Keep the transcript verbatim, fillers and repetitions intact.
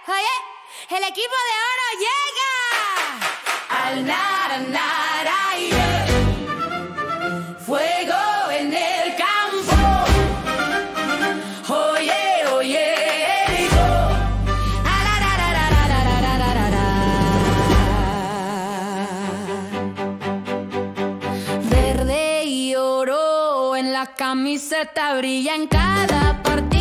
Oye, el equipo de oro llega al nara, nara, yeah. Fuego en el campo. Oye, oye, Erico. Verde y oro en la camiseta brilla en cada parte.